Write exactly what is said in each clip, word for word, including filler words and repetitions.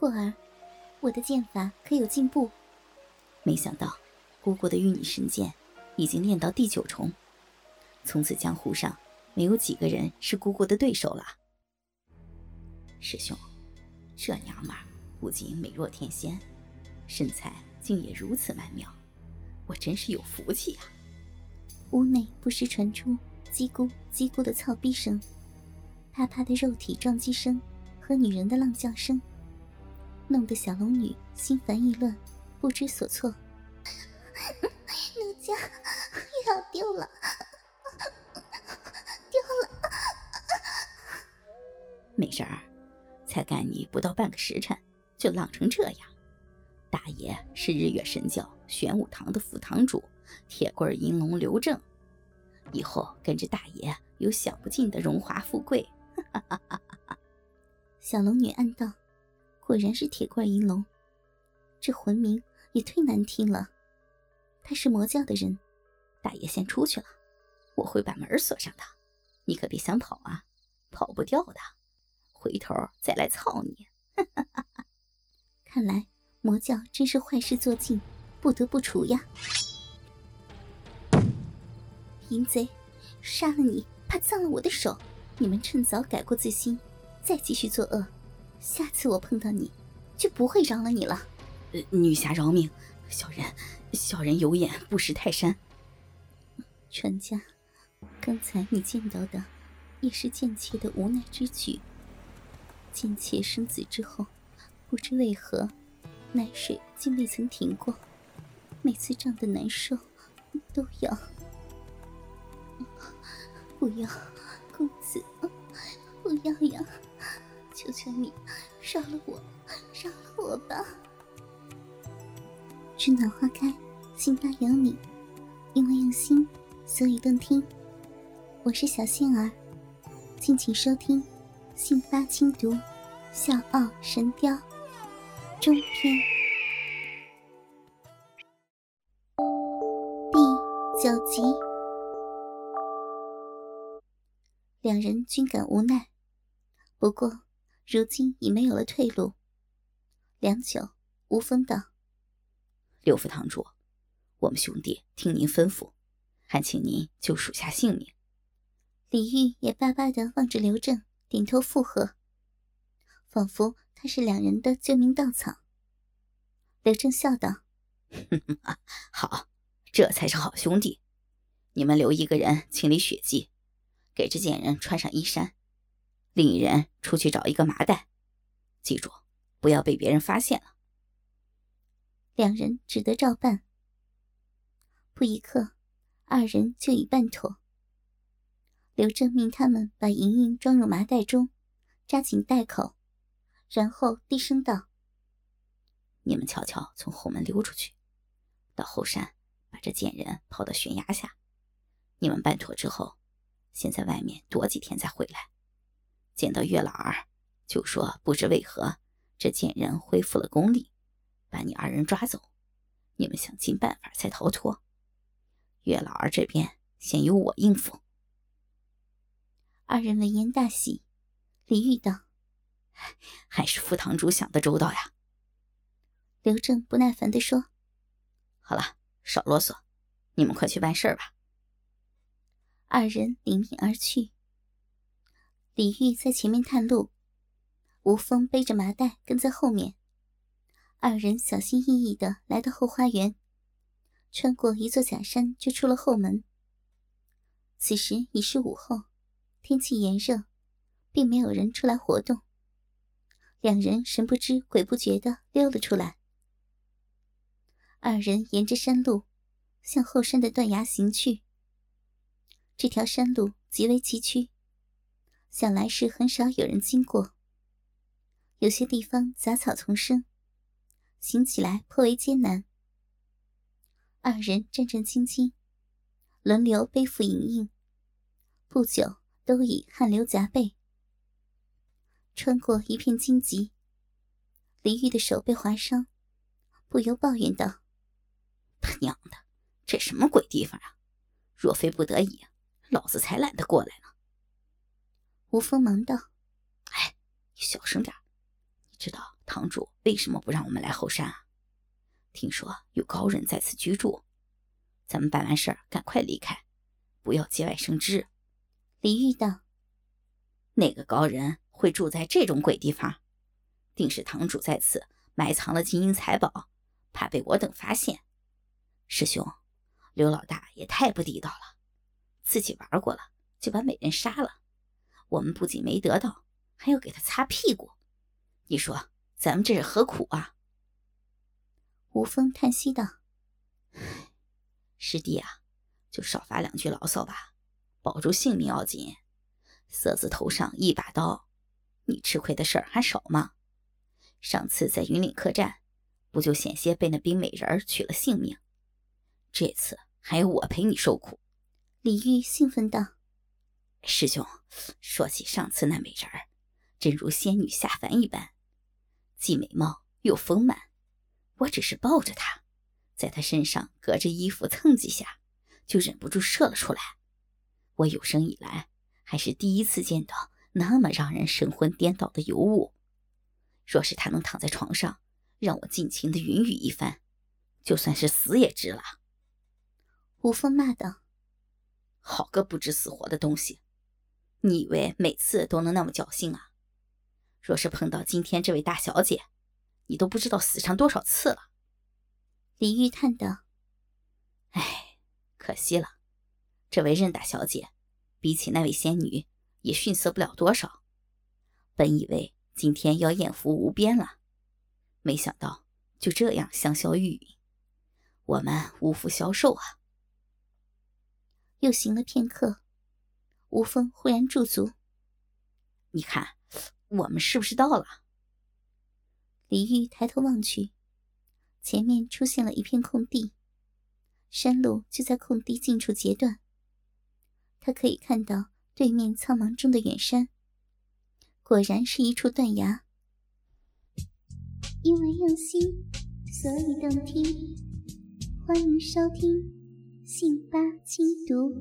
过儿，我的剑法可有进步？ 没想到姑姑的御女神剑已经练到第九重，从此江湖上没有几个人是姑姑的对手了。师兄，这娘们儿不仅美若天仙，身材竟也如此曼妙，我真是有福气啊。 屋内不时传出叽咕叽咕的操逼声，啪啪的肉体撞击声和女人的浪叫声，弄得小龙女心烦意乱，不知所措。奴家要丢了，丢了。 没事儿，才干你不到半个时辰就浪成这样。大爷是日月神教玄武堂的副堂主铁棍银龙刘正，以后跟着大爷有享不尽的荣华富贵。 小龙女暗道，果然是铁棍银龙，这魂名也忒难听了。他是魔教的人。 大爷先出去了，我会把门锁上的，你可别想跑啊，跑不掉的，回头再来操你。 看来魔教真是坏事做尽，不得不除呀。淫贼，杀了你怕脏了我的手，你们趁早改过自新，再继续作恶，下次我碰到你就不会饶了你了。 呃、女侠饶命，小人小人有眼不识泰山。 船家，刚才你见到的也是贱妾的无奈之举。贱妾生子之后，不知为何奶水竟未曾停过，每次胀得难受都要。不要，公子，不要呀，求求你饶了我，饶了我吧。春暖花开，信发有你，因为用心所以动听。我是小仙儿，敬请收听《信发轻读笑傲神雕》中篇第九集。两人均感无奈，不过如今已没有了退路。良久，吴风道： 刘副堂主，我们兄弟听您吩咐，还请您就属下性命。 李煜也巴巴地望着刘正，点头附和，仿佛他是两人的救命稻草。刘正笑道： 好，这才是好兄弟。你们留一个人清理血迹，给这贱人穿上衣衫，另一人出去找一个麻袋，记住不要被别人发现了。 两人只得照办。不一刻，二人就已办妥。刘正命他们把莹莹装入麻袋中，扎紧袋口，然后低声道： 你们悄悄从后门溜出去，到后山把这贱人抛到悬崖下。你们办妥之后，先在外面躲几天再回来。见到月老儿，就说不知为何这贱人恢复了功力，把你二人抓走，你们想尽办法才逃脱。月老儿这边先由我应付。 二人闻言大喜。李煜道： 还是副堂主想得周到呀。 刘正不耐烦地说： 好了，少啰嗦，你们快去办事吧。 二人领命而去。李煜在前面探路，吴风背着麻袋跟在后面。二人小心翼翼地来到后花园，穿过一座假山就出了后门。此时已是午后，天气炎热，并没有人出来活动。两人神不知鬼不觉地溜了出来。二人沿着山路向后山的断崖行去。这条山路极为崎岖，想来是很少有人经过，有些地方杂草丛生，行起来颇为艰难。二人战战兢兢，轮流背负莹莹，不久都已汗流浃背。穿过一片荆棘，李煜的手被划伤，不由抱怨道： 他娘的，这什么鬼地方啊！若非不得已，老子才懒得过来呢。 吴风忙道： 哎，你小声点，你知道他堂主为什么不让我们来后山啊？听说有高人在此居住，咱们办完事儿赶快离开，不要节外生枝。 李煜道： 哪个高人会住在这种鬼地方？定是堂主在此埋藏了金银财宝，怕被我等发现。师兄，刘老大也太不地道了，自己玩过了就把美人杀了，我们不仅没得到，还要给他擦屁股，你说咱们这是何苦啊？ 吴峰叹息道： 师弟啊，就少发两句牢骚吧，保住性命要紧。色字头上一把刀，你吃亏的事儿还少吗？上次在云岭客栈，不就险些被那冰美人取了性命？这次还有我陪你受苦。 李煜兴奋道： 师兄，说起上次那美人儿，真如仙女下凡一般，既美貌又丰满。我只是抱着她，在她身上隔着衣服蹭几下，就忍不住射了出来。我有生以来还是第一次见到那么让人神魂颠倒的尤物。若是她能躺在床上，让我尽情的云雨一番，就算是死也值了。 吴峰骂道： 好个不知死活的东西，你以为每次都能那么侥幸啊？若是碰到今天这位大小姐，你都不知道死上多少次了。 李煜叹道： 唉，可惜了，这位任大小姐比起那位仙女也逊色不了多少。本以为今天要艳福无边了，没想到就这样香消玉殒，我们无福消受啊。 又行了片刻，吴峰忽然驻足： 你看，我们是不是到了？ 李煜抬头望去，前面出现了一片空地，山路就在空地近处截断。他可以看到对面苍茫中的远山，果然是一处断崖。因为用心，所以动听。欢迎收听信八精读。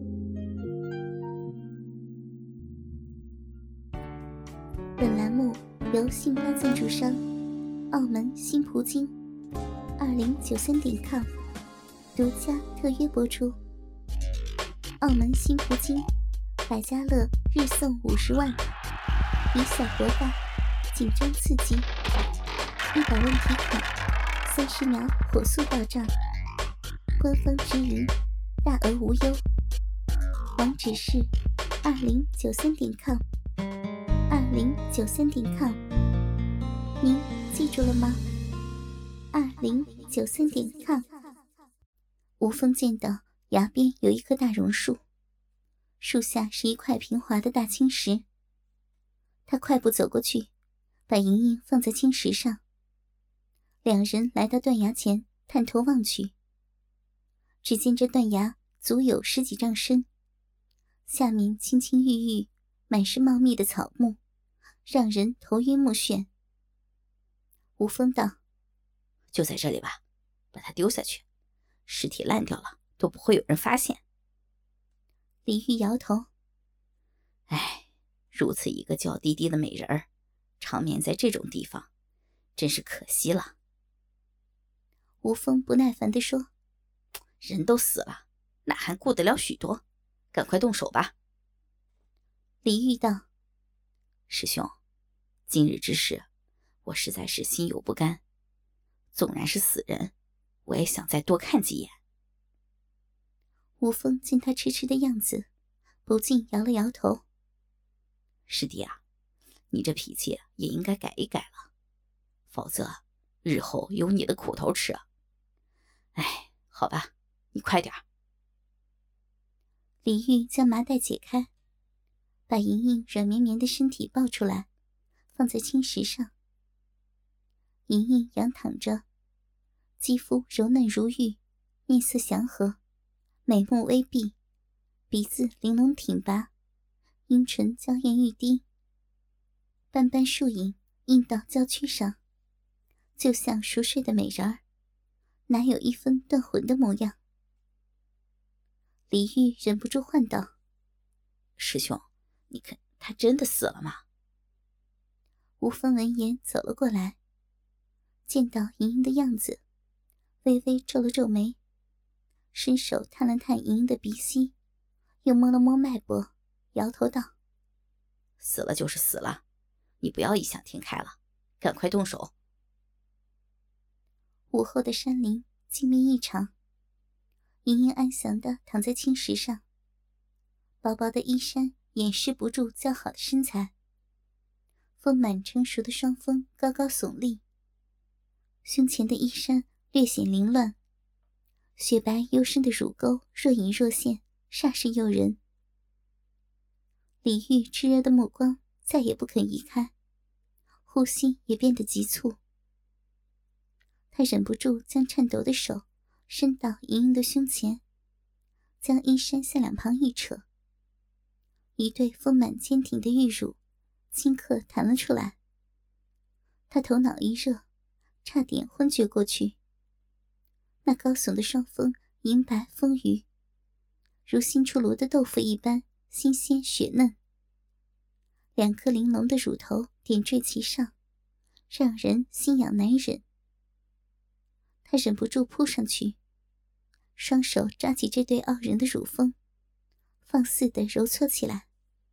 本栏目由信八赞助商澳门新葡京二零九三点 com 独家特约播出。澳门新葡京百家乐日送五十万，以小博大，紧张刺激，一百问题卡，三十秒火速到账，官方直营，大额无忧。网址是二零九三点 com， 二零九三点 com， 您记住了吗？二零九三点 com。 吴峰见到崖边有一棵大榕树，树下是一块平滑的大青石。他快步走过去，把莹莹放在青石上。两人来到断崖前，探头望去，只见这断崖足有十几丈深，下面青青郁郁，满是茂密的草木，让人头晕目眩。吴峰道： 就在这里吧，把它丢下去，尸体烂掉了都不会有人发现。 李煜摇头： 唉，如此一个娇滴滴的美人儿，长眠在这种地方，真是可惜了。 吴峰不耐烦地说： 人都死了，哪还顾得了许多，赶快动手吧。 李煜道： 师兄，今日之事我实在是心有不甘，纵然是死人，我也想再多看几眼。 吴峰见他痴痴的样子，不禁摇了摇头： 师弟啊，你这脾气也应该改一改了，否则日后有你的苦头吃啊。哎，好吧，你快点。 李煜将麻袋解开，把莹莹软绵绵的身体抱出来，放在青石上。莹莹仰躺着，肌肤柔嫩如玉，面色祥和，美目微闭，鼻子玲珑挺拔，阴唇娇艳欲滴，斑斑树影映到娇躯上，就像熟睡的美人儿，哪有一分断魂的模样。李煜忍不住唤道： 师兄，你看他真的死了吗？ 吴峰闻言走了过来， 见到莹莹的样子，微微皱了皱眉，伸手探了探莹莹的鼻息，又摸了摸脉搏，摇头道： 死了就是死了，你不要异想天开了，赶快动手。 午后的山林静谧异常，莹莹安详地躺在青石上，薄薄的衣衫掩饰不住姣好的身材，丰满成熟的双峰高高耸立，胸前的衣衫略显凌乱，雪白幽深的乳沟若隐若现，煞是诱人。李煜炽热的目光再也不肯移开，呼吸也变得急促。他忍不住将颤抖的手伸到莹莹的胸前，将衣衫向两旁一扯，一对丰满坚挺的玉乳顷刻弹了出来。他头脑一热，差点昏厥过去。那高耸的双峰银白丰腴，如新出炉的豆腐一般新鲜雪嫩，两颗玲珑的乳头点缀其上，让人心痒难忍。他忍不住扑上去，双手抓起这对傲人的乳峰，放肆地揉搓起来。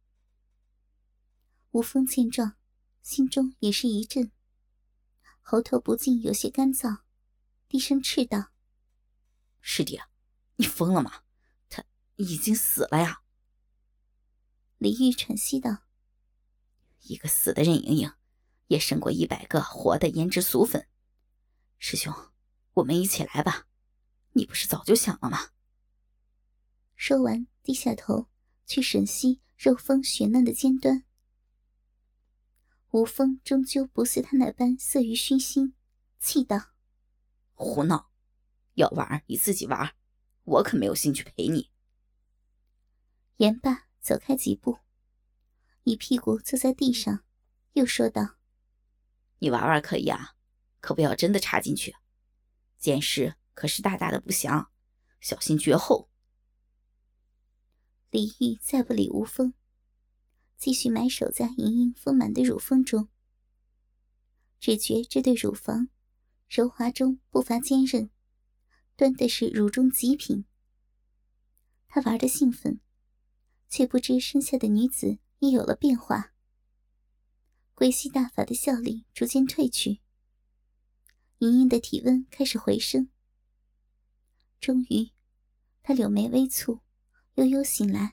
吴峰见状，心中也是一震，喉头不禁有些干燥，低声斥道： 师弟，你疯了吗？他已经死了呀。 李煜喘息道： 一个死的任盈盈，也胜过一百个活的胭脂俗粉。师兄，我们一起来吧，你不是早就想了吗？ 说完低下头去吮吸肉峰雪嫩的尖端。吴峰终究不似他那般色欲熏心，气道： 胡闹，要玩你自己玩，我可没有兴趣陪你。 言罢走开几步，一屁股坐在地上，又说道： 你玩玩可以啊，可不要真的插进去，剑势可是大大的不祥，小心绝后。 李煜再不理吴峰，继续埋首在莹莹丰满的乳峰中，只觉这对乳房柔滑中不乏坚韧，端的是乳中极品。他玩得兴奋，却不知身下的女子也有了变化。归西大法的效力逐渐褪去，莹莹的体温开始回升。终于，她柳眉微蹙，悠悠醒来。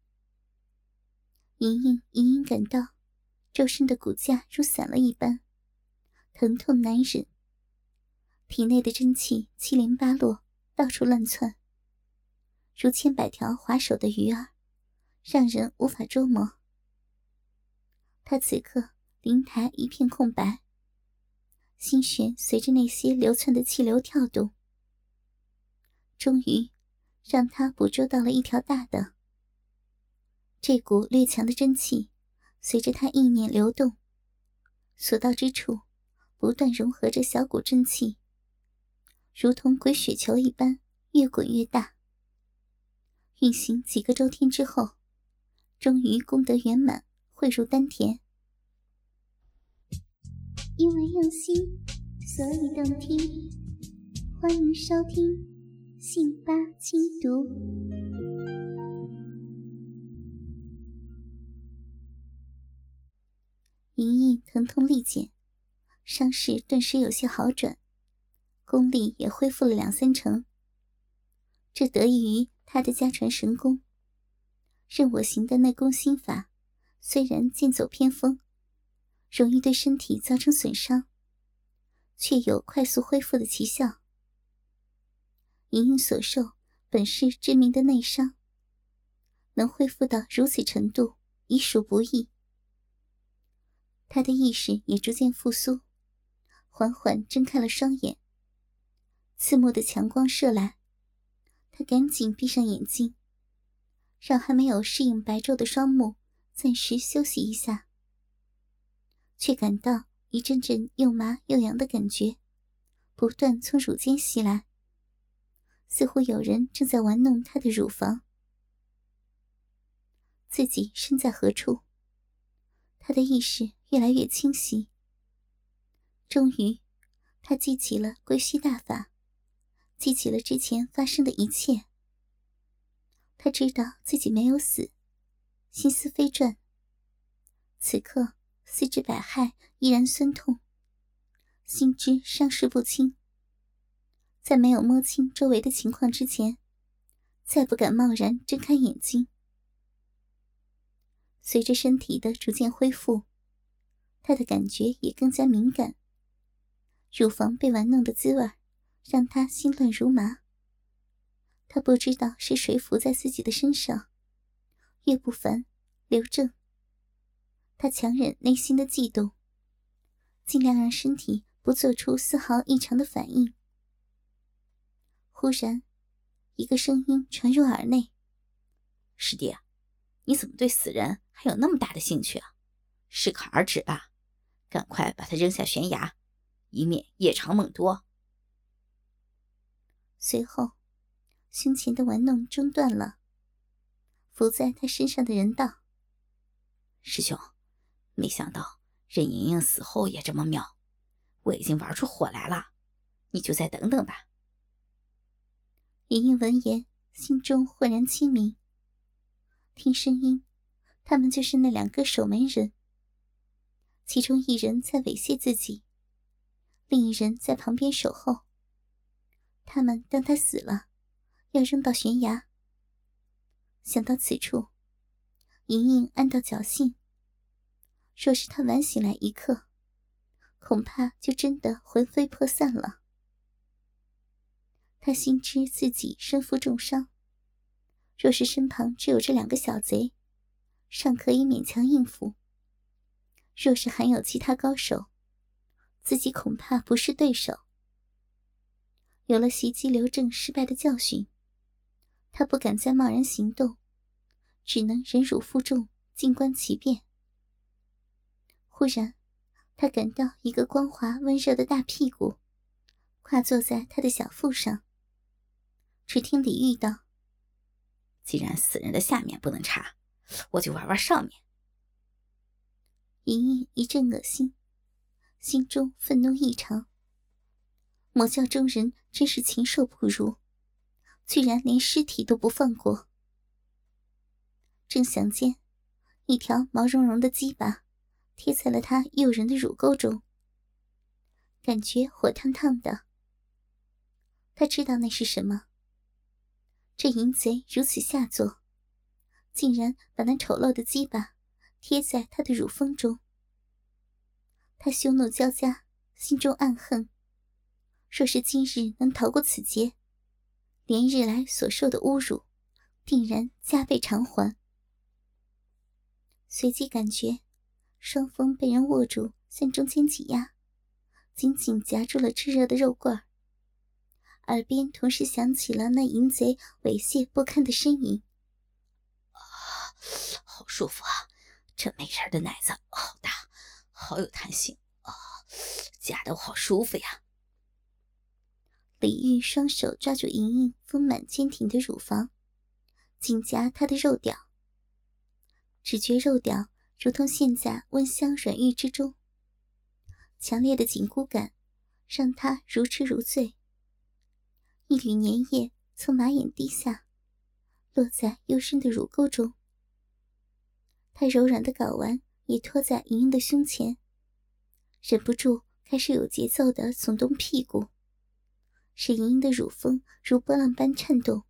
莹莹隐隐感到周身的骨架如散了一般，疼痛难忍，体内的真气七零八落，到处乱窜，如千百条滑手的鱼儿，让人无法捉摸。她此刻灵台一片空白，心弦随着那些流窜的气流跳动，终于让她捕捉到了一条大的。这股略强的真气随着他意念流动，所到之处不断融合着小股真气，如同滚雪球一般越滚越大。运行几个周天之后，终于功德圆满，汇入丹田。因为用心，所以动听。欢迎收听信八轻读。莹莹疼痛力减，伤势顿时有些好转，功力也恢复了两三成。这得益于她的家传神功。任我行的内功心法虽然剑走偏锋，容易对身体造成损伤，却有快速恢复的奇效。莹莹所受本是致命的内伤，能恢复到如此程度，已属不易。他的意识也逐渐复苏，缓缓睁开了双眼。刺目的强光射来，他赶紧闭上眼睛，让还没有适应白昼的双目暂时休息一下，却感到一阵阵又麻又痒的感觉不断从乳尖袭来，似乎有人正在玩弄他的乳房。自己身在何处？他的意识越来越清晰，终于他记起了归虚大法，记起了之前发生的一切。他知道自己没有死，心思飞转。此刻四肢百骸依然酸痛，心知伤势不轻。在没有摸清周围的情况之前，再不敢贸然睁开眼睛。随着身体的逐渐恢复，他的感觉也更加敏感。乳房被玩弄的滋味让他心乱如麻。他不知道是谁伏在自己的身上，岳不凡、刘正。他强忍内心的悸动，尽量让身体不做出丝毫异常的反应。忽然，一个声音传入耳内：“ 师弟，你怎么对死人还有那么大的兴趣啊？适可而止吧，赶快把他扔下悬崖，以免夜长梦多。” 随后，胸前的玩弄中断了。伏在他身上的人道：“ 师兄，没想到任盈盈死后也这么妙，我已经玩出火来了，你就再等等吧。” 盈盈闻言，心中豁然清明。听声音，他们就是那两个守门人。其中一人在猥亵自己，另一人在旁边守候。他们当他死了，要扔到悬崖。想到此处，盈盈暗道侥幸，若是他晚醒来一刻，恐怕就真的魂飞魄散了。他心知自己身负重伤，若是身旁只有这两个小贼，尚可以勉强应付；若是还有其他高手，自己恐怕不是对手。有了袭击刘正失败的教训，他不敢再贸然行动，只能忍辱负重，静观其变。忽然，他感到一个光滑温热的大屁股跨坐在他的小腹上。只听李煜道：“ 既然死人的下面不能插，我就玩玩上面。” 盈盈一阵恶心，心中愤怒异常。魔教中人真是禽兽不如，居然连尸体都不放过。正想间，一条毛茸茸的鸡巴贴在了他诱人的乳沟中，感觉火烫烫的。他知道那是什么。这淫贼如此下作，竟然把那丑陋的鸡巴贴在他的乳峰中。他羞怒交加，心中暗恨，若是今日能逃过此劫，连日来所受的侮辱定然加倍偿还。随即感觉双峰被人握住，向中间挤压，紧紧夹住了炙热的肉棍儿。耳边同时响起了那淫贼猥亵不堪的呻吟：“ 啊，好舒服啊！这美人的奶子好大，好有弹性啊，夹得我好舒服呀！” 李煜双手抓住盈盈丰满坚挺的乳房，紧夹她的肉屌。只觉肉屌如同陷在温香软玉之中，强烈的紧箍感让他如痴如醉。一缕粘液从马眼滴下，落在幽深的乳沟中。他柔软的睾丸也托在盈盈的胸前，忍不住开始有节奏地耸动屁股，使盈盈的乳峰如波浪般颤动。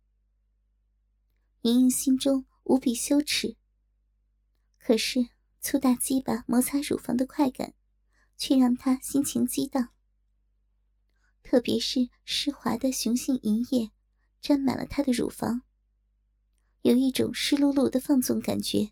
盈盈心中无比羞耻，可是粗大鸡巴摩擦乳房的快感却让她心情激荡。特别是湿滑的雄性淫液沾满了她的乳房，有一种湿漉漉的放纵感觉。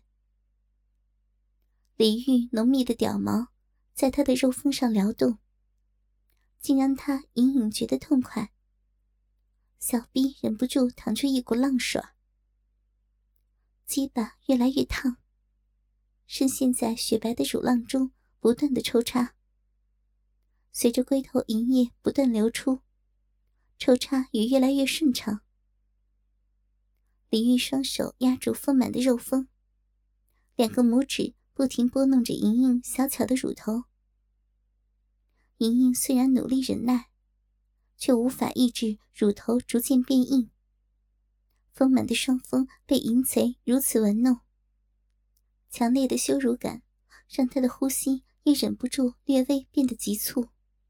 李煜浓密的屌毛在她的肉峰上撩动，竟让她隐隐觉得痛快，小臂忍不住淌出一股浪水。鸡巴越来越烫，深陷在雪白的乳浪中不断的抽插。随着龟头淫液不断流出，抽插也越来越顺畅。李煜双手压住丰满的肉峰，两个拇指不停拨弄着盈盈小巧的乳头。 莹莹虽然努力忍耐，却无法抑制乳头逐渐变硬。丰满的双峰被淫贼如此玩弄，强烈的羞辱感让她的呼吸也忍不住略微变得急促。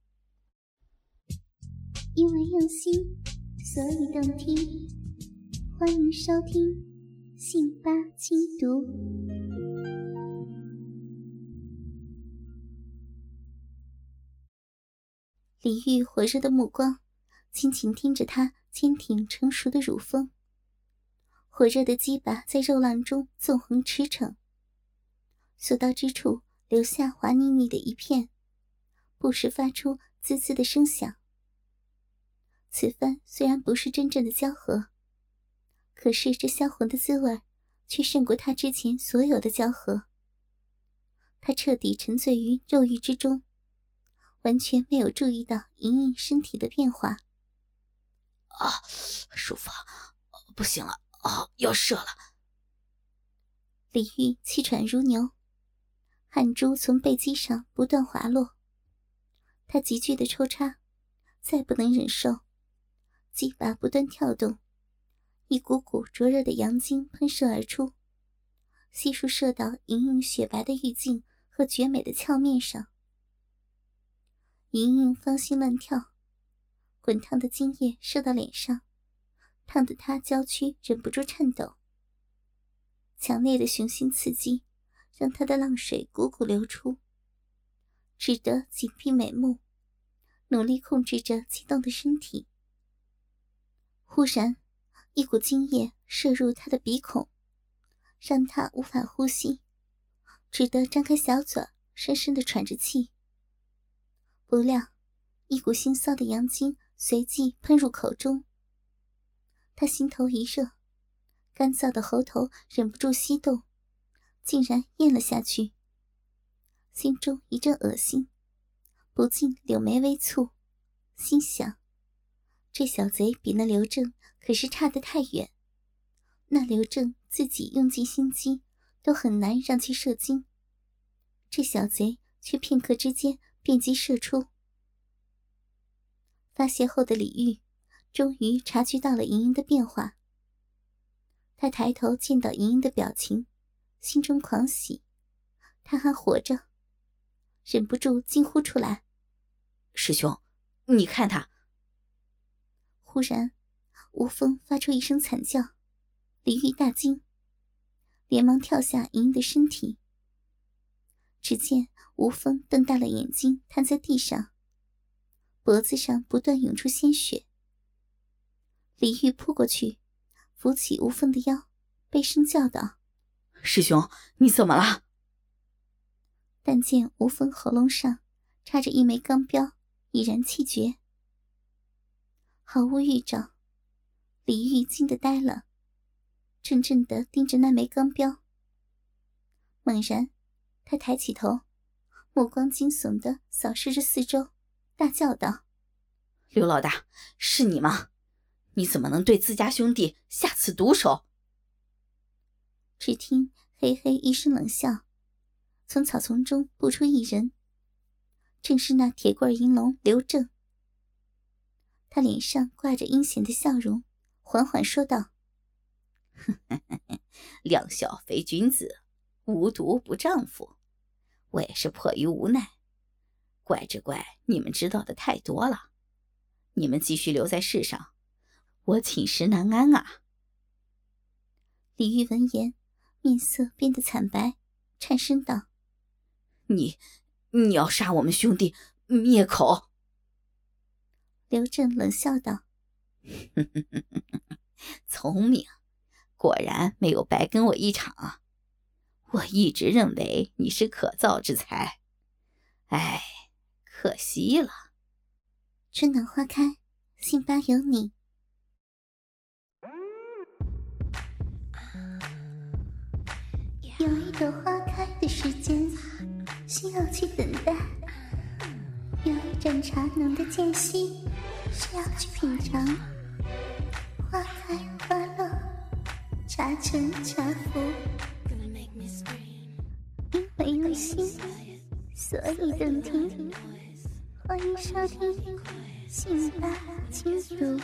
因为用心，所以动听。欢迎收听《信八精读》。 李煜火热的目光紧紧盯着她坚挺成熟的乳峰，火热的鸡巴在肉浪中纵横驰骋，所到之处留下滑腻腻的一片，不时发出滋滋的声响。此番虽然不是真正的交合，可是这销魂的滋味却胜过他之前所有的交合。他彻底沉醉于肉欲之中，完全没有注意到莹莹身体的变化。 啊，舒服，不行了，啊，要射了。 李煜气喘如牛，汗珠从背肌上不断滑落。他急剧的抽插，再不能忍受，鸡巴不断跳动，一股股灼热的阳精喷射而出，悉数射到莹莹雪白的玉颈和绝美的俏面上。莹莹芳心乱跳，滚烫的精液射到脸上，烫得她娇躯忍不住颤抖。强烈的雄性刺激让她的浪水汩汩流出，只得紧闭美目，努力控制着激动的身体。忽然一股精液射入他的鼻孔，让他无法呼吸，只得张开小嘴深深地喘着气。不料一股腥臊的阳精随即喷入口中，他心头一热，干燥的喉头忍不住吸动，竟然咽了下去。心中一阵恶心，不禁柳眉微蹙，心想这小贼比那刘正可是差得太远，那刘正自己用尽心机都很难让其射精，这小贼却片刻之间便即射出。发泄后的李煜终于察觉到了莹莹的变化，他抬头见到莹莹的表情，心中狂喜，他还活着，忍不住惊呼出来： 师兄，你看他！ 忽然吴峰发出一声惨叫，李煜大惊，连忙跳下莹莹的身体。只见吴峰瞪大了眼睛瘫在地上，脖子上不断涌出鲜血。李煜扑过去扶起吴峰的腰，悲声叫道： 师兄，你怎么了？ 但见吴峰喉咙上插着一枚钢镖，已然气绝。毫无预兆，李煜惊得呆了，怔怔地盯着那枚钢镖。猛然他抬起头，目光惊悚地扫视着四周，大叫道： 刘老大，是你吗？你怎么能对自家兄弟下此毒手？ 只听嘿嘿一声冷笑，从草丛中步出一人，正是那铁棍银龙刘正。他脸上挂着阴险的笑容，缓缓说道： 两小非君子，无毒不丈夫。我也是迫于无奈，怪只怪你们知道的太多了。你们继续留在世上，我寝食难安啊。 李煜闻言，面色变得惨白，颤声道： 你你要杀我们兄弟，灭口！ 刘正冷笑道： 聪明，果然没有白跟我一场啊。我一直认为你是可造之材，哎，可惜了。 春暖花开，信八有你。 有一朵花开的时间，需要去等待；有一盏茶浓的间隙，需要去品尝。花开花落，茶沉茶浮，因为用心，所以动听。 欢迎收听信吧情书。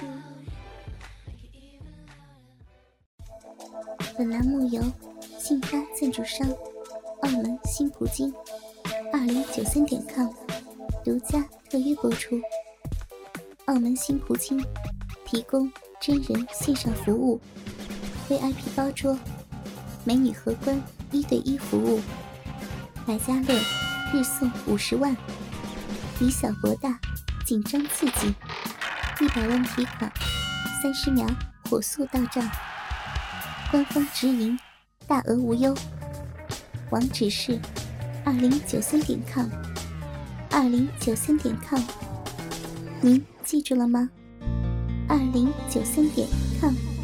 本栏目由信吧赞助商澳门新葡京二零九三点 com 独家特约播出。澳门新葡京提供真人线上服务， V I P 包桌，美女荷官一对一服务，百家乐日送五十万，以小博大，紧张刺激，一百万提款，三十秒火速到账，官方直营，大额无忧。网址是二零九三点 com， 二零九三点 com， 您记住了吗？二零九三点 com。